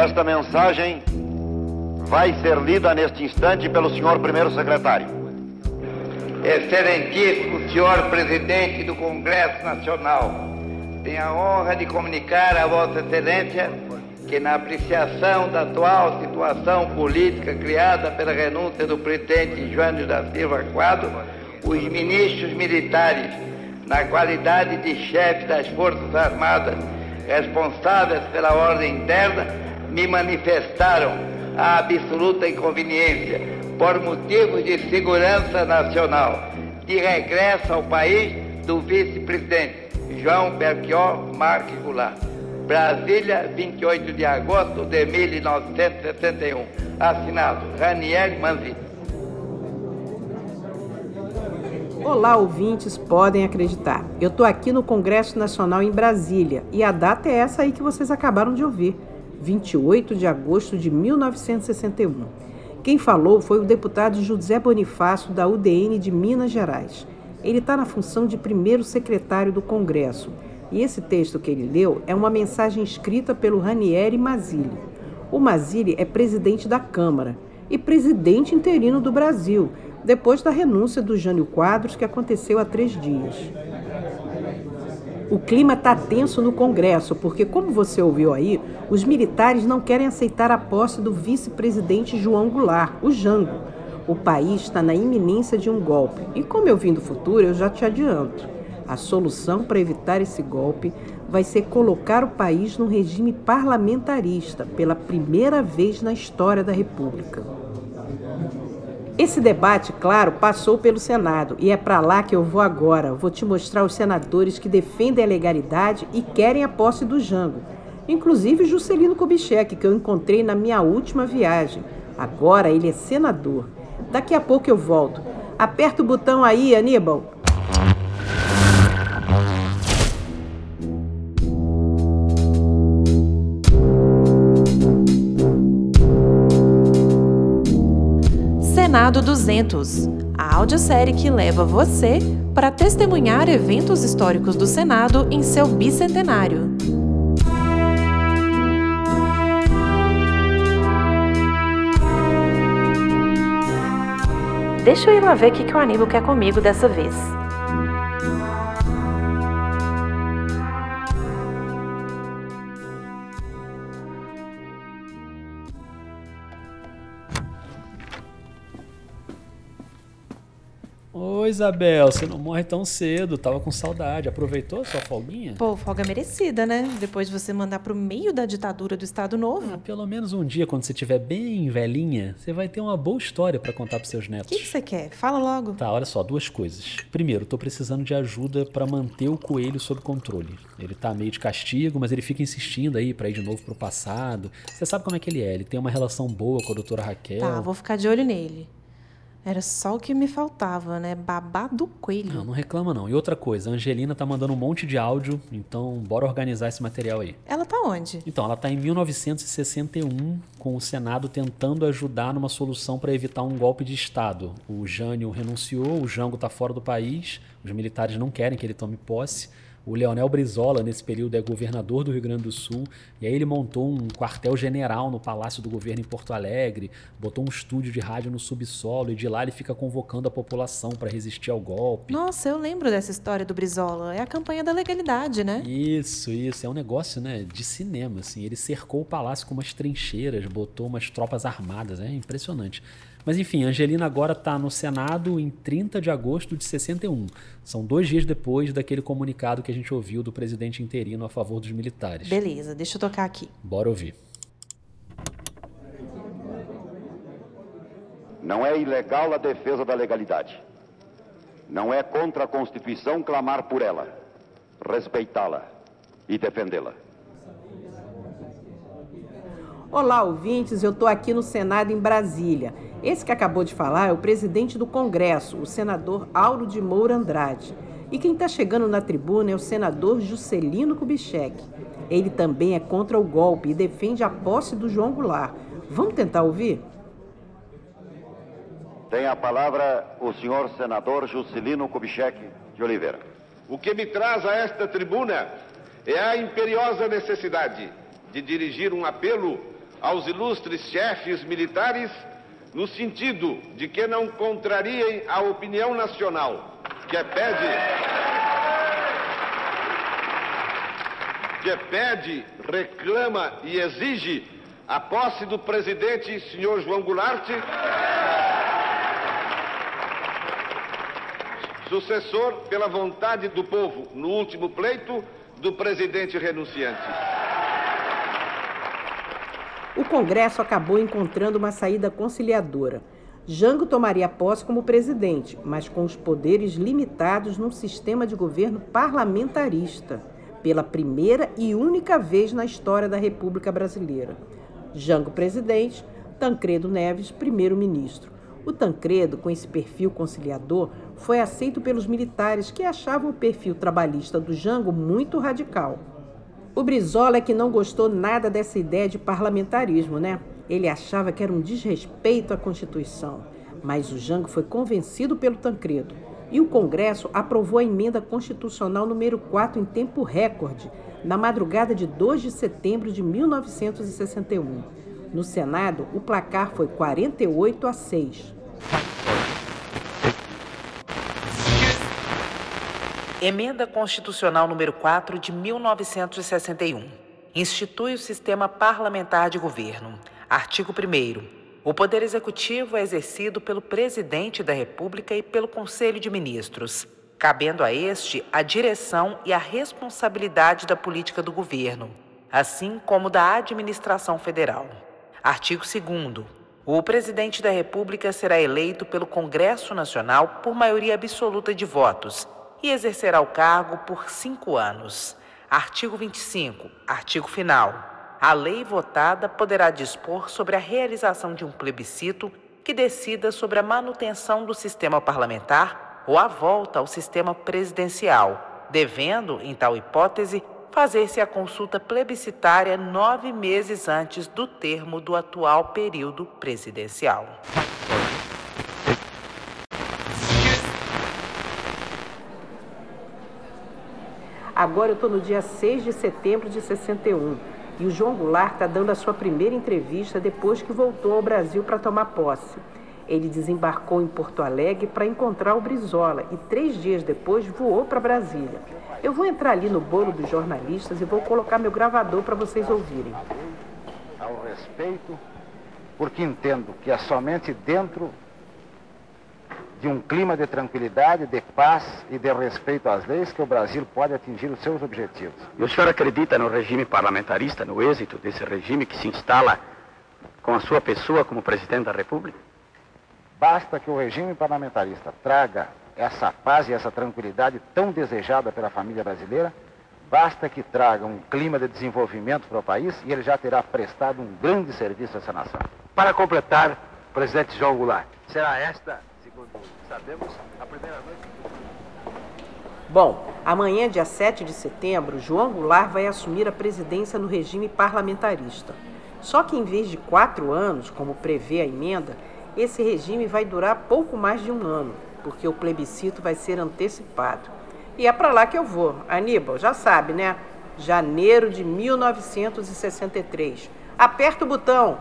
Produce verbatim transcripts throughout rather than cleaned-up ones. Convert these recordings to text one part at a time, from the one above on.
Esta mensagem vai ser lida neste instante pelo senhor primeiro secretário. Excelentíssimo senhor presidente do Congresso Nacional, tenho a honra de comunicar a Vossa Excelência que, na apreciação da atual situação política criada pela renúncia do presidente Jânio da Silva Quadros, os ministros militares, na qualidade de chefe das Forças Armadas responsáveis pela ordem interna, me manifestaram a absoluta inconveniência, por motivos de segurança nacional, de regresso ao país do vice-presidente João Belchior Marques Goulart. Brasília, vinte e oito de agosto de mil novecentos e sessenta e um. Assinado Ranieri Manzi. Olá, ouvintes, podem acreditar. Eu estou aqui no Congresso Nacional em Brasília e a data é essa aí que vocês acabaram de ouvir, vinte e oito de agosto de mil novecentos e sessenta e um. Quem falou foi o deputado José Bonifácio, da U D N de Minas Gerais. Ele está na função de primeiro secretário do Congresso. E esse texto que ele leu é uma mensagem escrita pelo Ranieri Mazzilli. O Mazzilli é presidente da Câmara e presidente interino do Brasil, depois da renúncia do Jânio Quadros, que aconteceu há três dias. O clima está tenso no Congresso, porque, como você ouviu aí, os militares não querem aceitar a posse do vice-presidente João Goulart, o Jango. O país está na iminência de um golpe. E como eu vim do futuro, eu já te adianto. A solução para evitar esse golpe vai ser colocar o país num regime parlamentarista, pela primeira vez na história da República. Esse debate, claro, passou pelo Senado e é para lá que eu vou agora. Vou te mostrar os senadores que defendem a legalidade e querem a posse do Jango. Inclusive Juscelino Kubitschek, que eu encontrei na minha última viagem. Agora ele é senador. Daqui a pouco eu volto. Aperta o botão aí, Aníbal. Senado duzentos, a audiosérie que leva você para testemunhar eventos históricos do Senado em seu bicentenário. Deixa eu ir lá ver o que, que o Aníbal quer comigo dessa vez. Oi, Isabel, você não morre tão cedo, tava com saudade. Aproveitou a sua folguinha? Pô, folga merecida, né? Depois de você mandar pro meio da ditadura do Estado Novo. Ah, pelo menos um dia, quando você estiver bem velhinha, você vai ter uma boa história pra contar pros seus netos. O que que você quer? Fala logo. Tá, olha só, duas coisas. Primeiro, tô precisando de ajuda pra manter o coelho sob controle. Ele tá meio de castigo, mas ele fica insistindo aí pra ir de novo pro passado. Você sabe como é que ele é, ele tem uma relação boa com a doutora Raquel. Tá, vou ficar de olho nele. Era só o que me faltava, né? Babá do coelho. Não, não reclama não. E outra coisa, a Angelina tá mandando um monte de áudio, então bora organizar esse material aí. Ela tá onde? Então, ela tá em mil novecentos e sessenta e um, com o Senado tentando ajudar numa solução para evitar um golpe de Estado. O Jânio renunciou, o Jango tá fora do país, os militares não querem que ele tome posse. O Leonel Brizola, nesse período, é governador do Rio Grande do Sul, e aí ele montou um quartel-general no Palácio do Governo em Porto Alegre, botou um estúdio de rádio no subsolo, e de lá ele fica convocando a população para resistir ao golpe. Nossa, eu lembro dessa história do Brizola. É a campanha da legalidade, né? Isso, isso. É um negócio, né, de cinema, assim. Ele cercou o palácio com umas trincheiras, botou umas tropas armadas, é impressionante. Mas enfim, a Angelina agora está no Senado em trinta de agosto de sessenta e um. São dois dias depois daquele comunicado que a gente ouviu do presidente interino a favor dos militares. Beleza, deixa eu tocar aqui. Bora ouvir. Não é ilegal a defesa da legalidade. Não é contra a Constituição clamar por ela, respeitá-la e defendê-la. Olá, ouvintes, eu estou aqui no Senado em Brasília. Esse que acabou de falar é o presidente do Congresso, o senador Auro de Moura Andrade. E quem está chegando na tribuna é o senador Juscelino Kubitschek. Ele também é contra o golpe e defende a posse do João Goulart. Vamos tentar ouvir? Tem a palavra o senhor senador Juscelino Kubitschek de Oliveira. O que me traz a esta tribuna é a imperiosa necessidade de dirigir um apelo aos ilustres chefes militares no sentido de que não contrariem a opinião nacional, que pede, que pede, reclama e exige a posse do presidente senhor João Goulart, sucessor pela vontade do povo, no último pleito, do presidente renunciante. O Congresso acabou encontrando uma saída conciliadora. Jango tomaria posse como presidente, mas com os poderes limitados num sistema de governo parlamentarista, pela primeira e única vez na história da República Brasileira. Jango presidente, Tancredo Neves primeiro-ministro. O Tancredo, com esse perfil conciliador, foi aceito pelos militares que achavam o perfil trabalhista do Jango muito radical. O Brizola é que não gostou nada dessa ideia de parlamentarismo, né? Ele achava que era um desrespeito à Constituição. Mas o Jango foi convencido pelo Tancredo. E o Congresso aprovou a emenda constitucional número quatro em tempo recorde, na madrugada de dois de setembro de mil novecentos e sessenta e um. No Senado, o placar foi quarenta e oito a seis. Emenda Constitucional número quatro de mil novecentos e sessenta e um. Institui o sistema parlamentar de governo. Artigo primeiro. O Poder Executivo é exercido pelo Presidente da República e pelo Conselho de Ministros, cabendo a este a direção e a responsabilidade da política do governo, assim como da administração federal. Artigo segundo. O Presidente da República será eleito pelo Congresso Nacional por maioria absoluta de votos e exercerá o cargo por cinco anos. Artigo vinte e cinco. Artigo final. A lei votada poderá dispor sobre a realização de um plebiscito que decida sobre a manutenção do sistema parlamentar ou a volta ao sistema presidencial, devendo, em tal hipótese, fazer-se a consulta plebiscitária nove meses antes do termo do atual período presidencial. Agora eu estou no dia seis de setembro de sessenta e um e o João Goulart está dando a sua primeira entrevista depois que voltou ao Brasil para tomar posse. Ele desembarcou em Porto Alegre para encontrar o Brizola e três dias depois voou para Brasília. Eu vou entrar ali no bolo dos jornalistas e vou colocar meu gravador para vocês ouvirem. Ao respeito, porque entendo que é somente dentro de um clima de tranquilidade, de paz e de respeito às leis que o Brasil pode atingir os seus objetivos. E o senhor acredita no regime parlamentarista, no êxito desse regime que se instala com a sua pessoa como presidente da República? Basta que o regime parlamentarista traga essa paz e essa tranquilidade tão desejada pela família brasileira, basta que traga um clima de desenvolvimento para o país e ele já terá prestado um grande serviço a essa nação. Para completar, presidente João Goulart, será esta, segundo sabemos, a primeira noite... Bom, amanhã, dia sete de setembro, João Goulart vai assumir a presidência no regime parlamentarista. Só que em vez de quatro anos, como prevê a emenda, esse regime vai durar pouco mais de um ano, porque o plebiscito vai ser antecipado. E é para lá que eu vou. Aníbal, já sabe, né? Janeiro de mil novecentos e sessenta e três. Aperta o botão.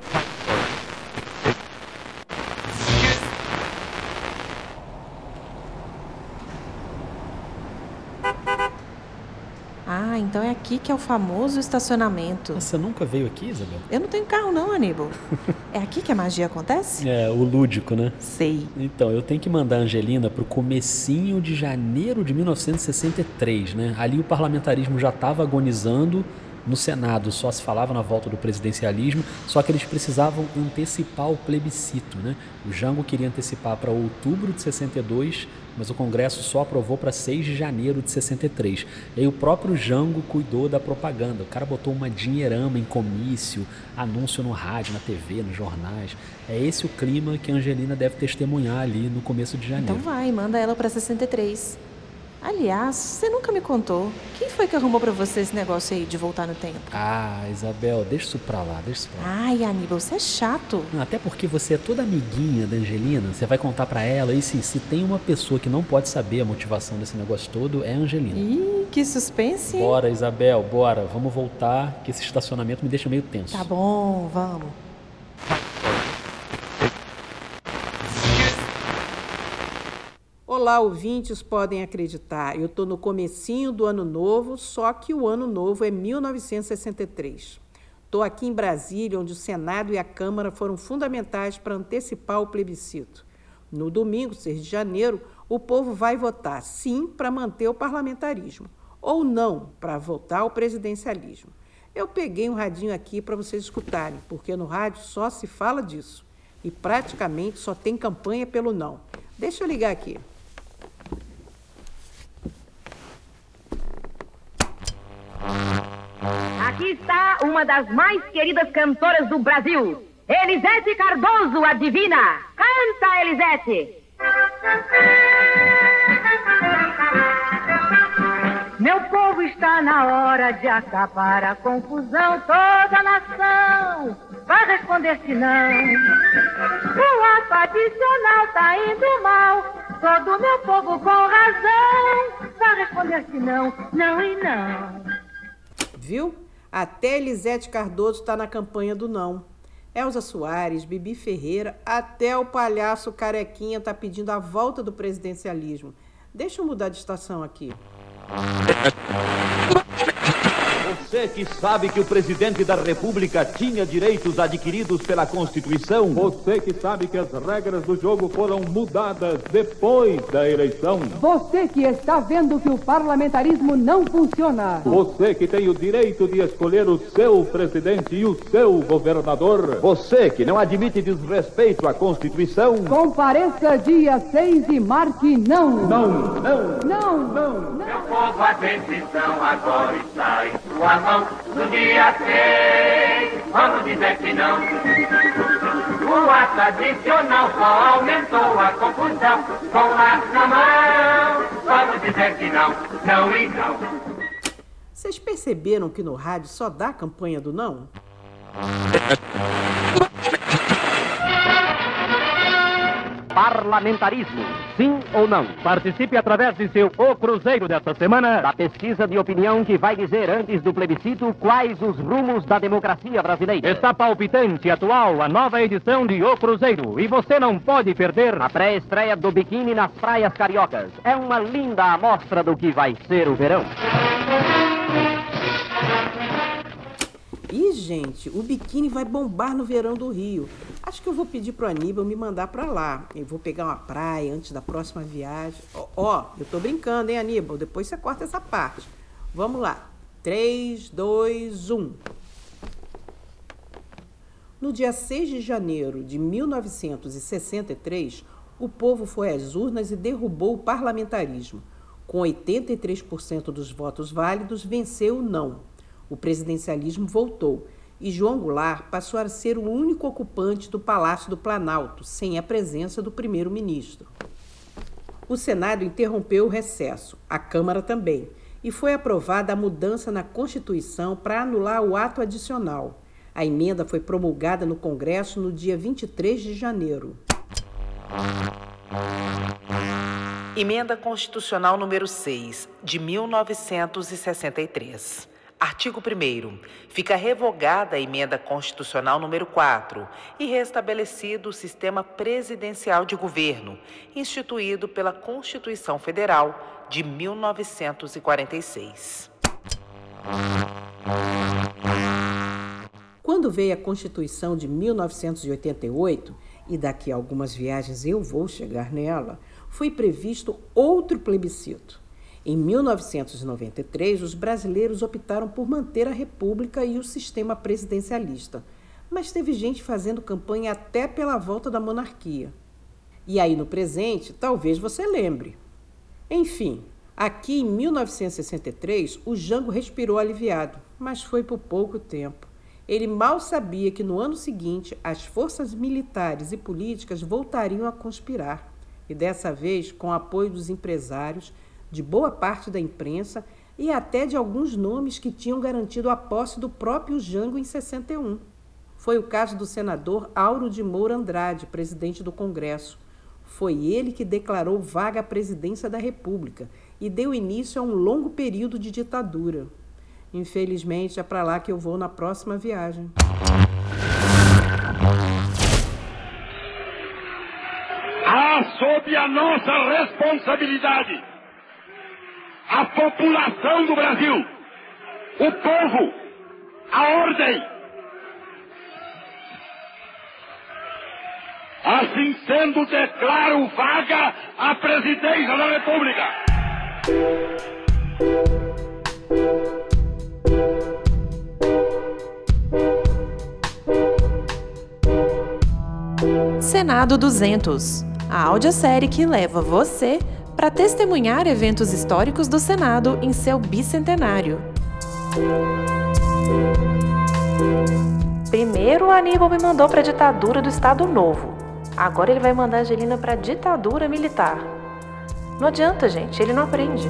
Ah, então é aqui que é o famoso estacionamento. Você nunca veio aqui, Isabel? Eu não tenho carro não, Aníbal. É aqui que a magia acontece? É, o lúdico, né? Sei. Então, eu tenho que mandar a Angelina pro comecinho de janeiro de mil novecentos e sessenta e três, né? Ali o parlamentarismo já estava agonizando. No Senado só se falava na volta do presidencialismo, só que eles precisavam antecipar o plebiscito, né? O Jango queria antecipar para outubro de sessenta e dois, mas o Congresso só aprovou para seis de janeiro de sessenta e três. E aí o próprio Jango cuidou da propaganda. O cara botou uma dinheirama em comício, anúncio no rádio, na T V, nos jornais. É esse o clima que a Angelina deve testemunhar ali no começo de janeiro. Então vai, manda ela para sessenta e três. Aliás, você nunca me contou. Quem foi que arrumou pra você esse negócio aí de voltar no tempo? Ah, Isabel, deixa isso pra lá, deixa isso pra lá. Ai, Aníbal, você é chato. Não, até porque você é toda amiguinha da Angelina, você vai contar pra ela, e se, se tem uma pessoa que não pode saber a motivação desse negócio todo, é a Angelina. Ih, que suspense. Bora, Isabel, bora, vamos voltar, que esse estacionamento me deixa meio tenso. Tá bom, vamos. Olá, ouvintes, podem acreditar, eu estou no comecinho do ano novo, só que o ano novo é mil novecentos e sessenta e três. Estou aqui em Brasília, onde o Senado e a Câmara foram fundamentais para antecipar o plebiscito. No domingo, seis de janeiro, o povo vai votar sim para manter o parlamentarismo, ou não para voltar ao presidencialismo. Eu peguei um radinho aqui para vocês escutarem, porque no rádio só se fala disso, e praticamente só tem campanha pelo não. Deixa eu ligar aqui. Aqui está uma das mais queridas cantoras do Brasil, Elisete Cardoso, a divina. Canta, Elisete! Meu povo, está na hora de acabar a confusão. Toda a nação vai responder se não. O ato adicional tá indo mal. Todo meu povo com razão vai responder se não, não e não. Viu? Até Elisete Cardoso está na campanha do não. Elza Soares, Bibi Ferreira, até o palhaço Carequinha está pedindo a volta do presidencialismo. Deixa eu mudar de estação aqui. Você que sabe que o presidente da República tinha direitos adquiridos pela Constituição. Você que sabe que as regras do jogo foram mudadas depois da eleição. Você que está vendo que o parlamentarismo não funciona. Você que tem o direito de escolher o seu presidente e o seu governador. Você que não admite desrespeito à Constituição. Compareça dia seis e marque não. Não, não, não, não. Meu povo, a decisão agora está em sua mão. No dia seis, vamos dizer que não. O ato adicional só aumentou a confusão. Com a na mão, vamos dizer que não, não e não. Vocês perceberam que no rádio só dá a campanha do não? Parlamentarismo, sim ou não? Participe através de seu O Cruzeiro desta semana da pesquisa de opinião que vai dizer antes do plebiscito quais os rumos da democracia brasileira. Está palpitante, atual, a nova edição de O Cruzeiro e você não pode perder a pré-estreia do biquíni nas praias cariocas. É uma linda amostra do que vai ser o verão. Ih, gente, o biquíni vai bombar no verão do Rio. Acho que eu vou pedir pro Aníbal me mandar pra lá. Eu vou pegar uma praia antes da próxima viagem. Ó, ó, eu tô brincando, hein, Aníbal? Depois você corta essa parte. Vamos lá. três, dois, um. No dia seis de janeiro de mil novecentos e sessenta e três, o povo foi às urnas e derrubou o parlamentarismo. Com oitenta e três por cento dos votos válidos, venceu o não. O presidencialismo voltou e João Goulart passou a ser o único ocupante do Palácio do Planalto, sem a presença do primeiro-ministro. O Senado interrompeu o recesso, a Câmara também, e foi aprovada a mudança na Constituição para anular o ato adicional. A emenda foi promulgada no Congresso no dia vinte e três de janeiro. Emenda Constitucional número seis, de mil novecentos e sessenta e três. Artigo primeiro. Fica revogada a Emenda Constitucional número quatro e restabelecido o sistema presidencial de governo, instituído pela Constituição Federal de mil novecentos e quarenta e seis. Quando veio a Constituição de mil novecentos e oitenta e oito, e daqui a algumas viagens eu vou chegar nela, foi previsto outro plebiscito. Em mil novecentos e noventa e três, os brasileiros optaram por manter a República e o sistema presidencialista, mas teve gente fazendo campanha até pela volta da monarquia. E aí, no presente, talvez você lembre. Enfim, aqui em mil novecentos e sessenta e três, o Jango respirou aliviado, mas foi por pouco tempo. Ele mal sabia que no ano seguinte as forças militares e políticas voltariam a conspirar, e dessa vez com o apoio dos empresários, de boa parte da imprensa e até de alguns nomes que tinham garantido a posse do próprio Jango em sessenta e um. Foi o caso do senador Auro de Moura Andrade, presidente do Congresso. Foi ele que declarou vaga a presidência da República e deu início a um longo período de ditadura. Infelizmente, é para lá que eu vou na próxima viagem. Há sob a nossa responsabilidade a população do Brasil, o povo, a ordem. Assim sendo, declaro vaga a presidência da República. Senado duzentos, a audiosérie que leva você para testemunhar eventos históricos do Senado em seu bicentenário. Primeiro o Aníbal me mandou para a ditadura do Estado Novo. Agora ele vai mandar a Angelina para a ditadura militar. Não adianta, gente, ele não aprende.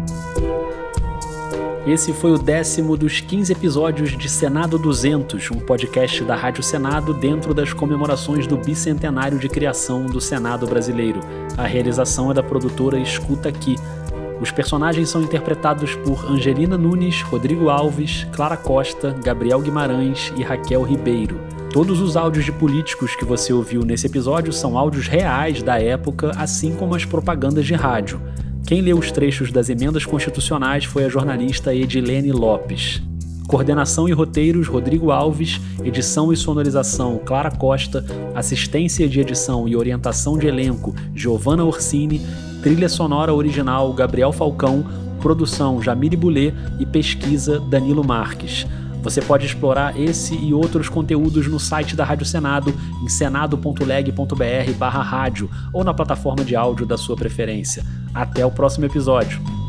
Esse foi o décimo dos quinze episódios de Senado duzentos, um podcast da Rádio Senado dentro das comemorações do bicentenário de criação do Senado brasileiro. A realização é da produtora Escuta Aqui. Os personagens são interpretados por Angelina Nunes, Rodrigo Alves, Clara Costa, Gabriel Guimarães e Raquel Ribeiro. Todos os áudios de políticos que você ouviu nesse episódio são áudios reais da época, assim como as propagandas de rádio. Quem leu os trechos das emendas constitucionais foi a jornalista Edilene Lopes. Coordenação e roteiros, Rodrigo Alves. Edição e sonorização, Clara Costa. Assistência de edição e orientação de elenco, Giovanna Orsini. Trilha sonora original, Gabriel Falcão. Produção, Jamile Boulet. E pesquisa, Danilo Marques. Você pode explorar esse e outros conteúdos no site da Rádio Senado, em senado ponto leg ponto br barra rádio, ou na plataforma de áudio da sua preferência. Até o próximo episódio.